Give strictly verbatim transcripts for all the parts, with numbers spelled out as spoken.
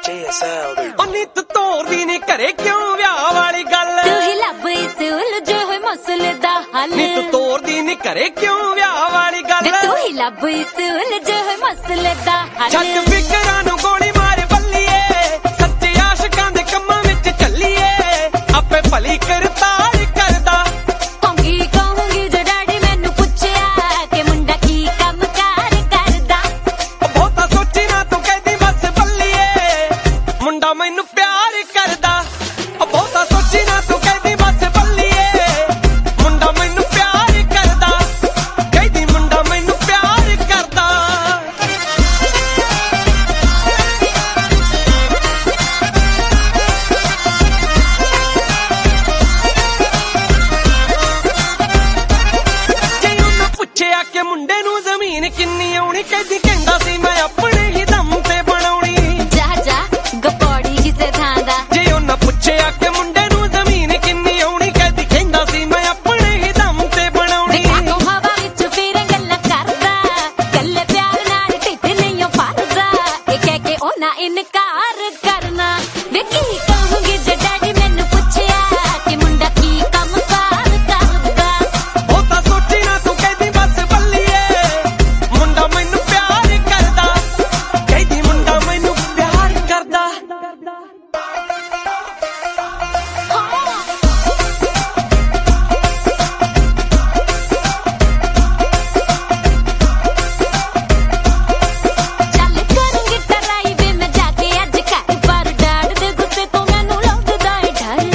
ਨਿੱਤ ਤੋਰਦੀ ਨੀ ਘਰੇ ਕਿਉਂ ਵਿਆਹ ਵਾਲੀ ਗੱਲ ਤੂੰ ਹੀ ਲੱਭ ਇਸ ਉਲਝੇ ਹੋਏ ਮਸਲੇ ਦਾ ਹੱਲ ਨਿੱਤ ਤੋਰਦੀ ਨੀ ਘਰੇ ਕਿਉਂ ਵਿਆਹ ਵਾਲੀ ਗੱਲ ਤੂੰ ਹੀ ਲੱਭ ਇਸ ਉਲਝੇ ਹੋਏ ਮਸਲੇ ਦਾ ਹੱਲ ਛੱਡ ਫਿਕਰਾਂ ਨੂੰ ਗੋਲੀ ਮਾਰ ਬੱਲੀਏ ਸੱਚੇ ਆਸ਼ਿਕਾਂ ਦੇ ਕੰਮਾਂ ਵਿੱਚ ਚੱਲੀਏ ਆਪੇ ਭਲੀ ਕਰਤਾਰ ਕਰਦਾ ਕਹੂੰਗੀ ਕਹੂੰਗੀ ਜੋ ਡੈਡੀ ਮੈਨੂੰ ਪੁੱਛਿਆ ਕਿ ਮੁੰਡਾ ਕੀ ਕੰਮ ਕਾਰ ਕਰਦਾ ਬਹੁਤਾ ਸੋਚੀ ਨਾ ਤੂੰ ਕਹਿੰਦੀ ਬਸ ਬੱਲੀਏ ਮੁੰਡਾ ਮੈਨੂੰ ਪਿਆਰ ਕਰਦਾ ਬਹੁਤਾ ਸੋਚੀ ਨਾ ਤੂੰ ਕਹਿੰਦੀ ਬਸ ਬੱਲੀਏ ਮੁੰਡਾ ਮੈਨੂੰ ਪਿਆਰ ਕਰਦਾ ਕਹਿੰਦੀ ਮੁੰਡਾ ਮੈਨੂੰ ਪਿਆਰ ਕਰਦਾ ਜੇ ਉਹਨੂੰ ਪੁੱਛਿਆ ਕਿ ਮੁੰਡੇ ਨੂੰ ਜ਼ਮੀਨ ਕਿੰਨੀ ਆਉਣੀ ਕਹਿੰਦੀ ਕਹਿੰਦਾ ਸੀ ਮੈਂ ਆਪਣੇ ਹੀ ਦਮ ਤੇ ਬਣਾਉਣੀ ਜਾ ਜਾ ਗਪੌੜੀ ਕਿਸੇ ਥਾਂ ਦਾ ਜੇ ਉਹਨਾਂ ਪੁੱਛਿਆ ਕਿ ਮੁੰਡੇ ਨੂੰ ਜ਼ਮੀਨ ਕਿੰਨੀ ਆਉਣੀ ਕਹਿੰਦੀ ਕਹਿੰਦਾ ਸੀ ਮੈਂ ਆਪਣੇ ਹੀ ਦਮ ਤੇ ਬਣਾਉਣੀ ਤੂੰ ਹਵਾ ਵਿੱਚ ਫਿਰ ਗੱਲਾਂ ਕਰਦਾ ਕੱਲੇ ਪਿਆਰ ਨਾਲ ਢਿੱਡ ਨਹੀਂ ਉਹ ਭਰਦਾ ਇਹ ਕਹਿ ਕੇ ਉਹਨਾਂ ਇਨਕਾਰ ਕਰਨਾ ਵੇ ਕੀ ਕਹੂੰਗੀ ਜੇ ਡੈਡੀ ਮੈਨੂੰ ਪੁੱਛਿਆ ਕਿ ਮੁੰਡਾ ਕੀ ਕੰਮ ਕਾਰ ਕਰਦਾ ਉਹ ਤਾਂ ਸੋਚੀ ਨਾ ਤੂੰ ਕਹਿੰਦੀ ਬਸ ਬੱਲੀਏ ਮੁੰਡਾ ਮੈਨੂੰ ਪਿਆਰ ਕਰਦਾ ਕਹਿੰਦੀ ਮੁੰਡਾ ਮੈਨੂੰ ਪਿਆਰ ਕਰਦਾ ਚੱਲ ਕਰੂੰਗੀ ਟਰਾਈ ਵੇ ਮੈਂ ਜਾ ਕੇ ਅੱਜ ਘਰ ਪਰ ਡੈਡ ਦੇ ਗੁੱਸੇ ਤੋਂ ਮੈਨੂੰ ਲੱਗਦਾ ਏ ਡਰ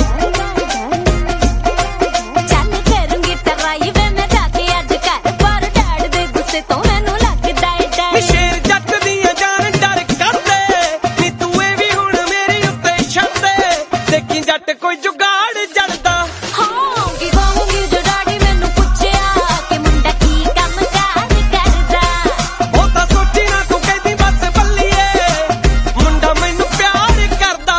ਚੱਲ ਕਰੂੰਗੀ ਟਰਾਈ ਵੇ ਮੈਂ ਜਾ ਕੇ ਅੱਜ ਘਰ ਪਰ ਡੈਡ ਦੇ ਗੁੱਸੇ ਤੋਂ ਮੈਨੂੰ ਲੱਗਦਾ ਏ ਨੀ ਡਰ ਸ਼ੇਰ ਜੱਟ ਦੀਆਂ ਜਾਨ ਡਰ ਕਰਦੇ ਨੀ ਤੂੰ ਇਹ ਵੀ ਹੁਣ ਮੇਰੀ ਉੱਤੇ ਛੱਡਦੇ ਦੇਖੀ ਜੱਟ ਕੋਈ ਜੁਗਾੜ ਜੜਦਾ ਹੋਊਂਗੀ ਹੋਊਂਗੀ ਜੋ ਡੈਡੀ ਮੈਨੂੰ ਪੁੱਛਿਆ ਕਿ ਮੁੰਡਾ ਕੀ ਕੰਮ ਕਾਰ ਕਰਦਾ ਉਹ ਤਾਂ ਸੋਚੀ ਨਾ ਤੂੰ ਕਹਿੰਦੀ ਬਸ ਬੱਲੀਏ ਮੁੰਡਾ ਮੈਨੂੰ ਪਿਆਰ ਕਰਦਾ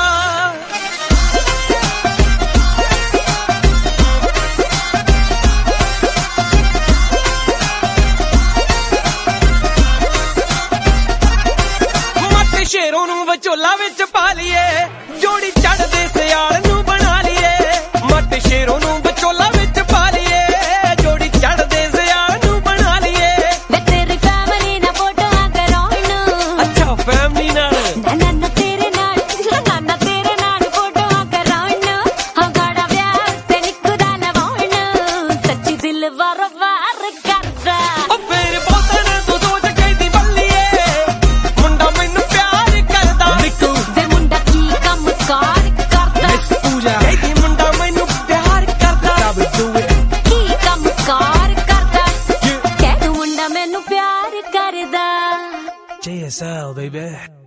ਮੱਟ ਸ਼ੇਰੋਂ ਨੂੰ ਵਿਚੋਲਾ ਵਿੱਚ ਪਾ ਲਈਏ ਜੋੜੀ ਚੜਦੇ ਸਿਆਲ ਨੂੰ ਬਣਾ ਲਈਏ ਮੱਟ ਸ਼ੇਰੋਂ ਨੂੰ ਵਿਚੋਲਾ ਵਿੱਚ ਪਾ ਲਈਏ ਜੋੜੀ ਚੜਦੇ ਸਿਆਲ ਨੂੰ ਬਣਾ ਲਈਏ ਵੇ ਤੇਰੀ ਫੈਮਿਲੀ ਨਾਲ ਫੋਟੋਆਂ ਕਰਾਉਣ ਨੂੰ ਅੱਛਾ ਫੈਮਿਲੀ ਨਾਲ ਨਾ ਨਾ ਨਾ ਤੇਰੇ ਨਾਲ ਨਾ ਨਾ ਤੇਰੇ ਨਾਲ ਫੋਟੋਆਂ ਕਰਾਉਣ ਨੂੰ ਹਾਂ ਗਾੜਾ ਵਿਆਹ ਤੇ ਨਿੱਕਦਾ ਲਵਾਉਣ ਨੂੰ ਸੱਚੀ ਦਿਲ ਵਾਰ ਵਾਰ ਕਰਦਾ ਉਹ ਫੇਰ ਬਹੁਤਾ ਨਾ ਤੂੰ ਸੋਚ ਕਹਿੰਦੀ ਬੱਲੀਏ ਮੁੰਡਾ ਮੈਨੂੰ ਪਿਆਰ ਕਰਦਾ ਨਿੱਕੂ ਵੇ ਮੁੰਡਾ ਕੀ ਕੰਮ ਕਾਰ ਕਰਦਾ ਪੂਜਾ ਕਹਿੰਦੀ ਮੁੰਡਾ ਮੈਨੂੰ ਪਿਆਰ ਕਰਦਾ ਸਭ ਤੂੰ ਕੀ ਕੰਮ ਕਾਰ ਕਰਦਾ ਕਹਿ ਤੂੰ ਮੁੰਡਾ ਮੈਨੂੰ ਪਿਆਰ ਕਰਦਾ J S L baby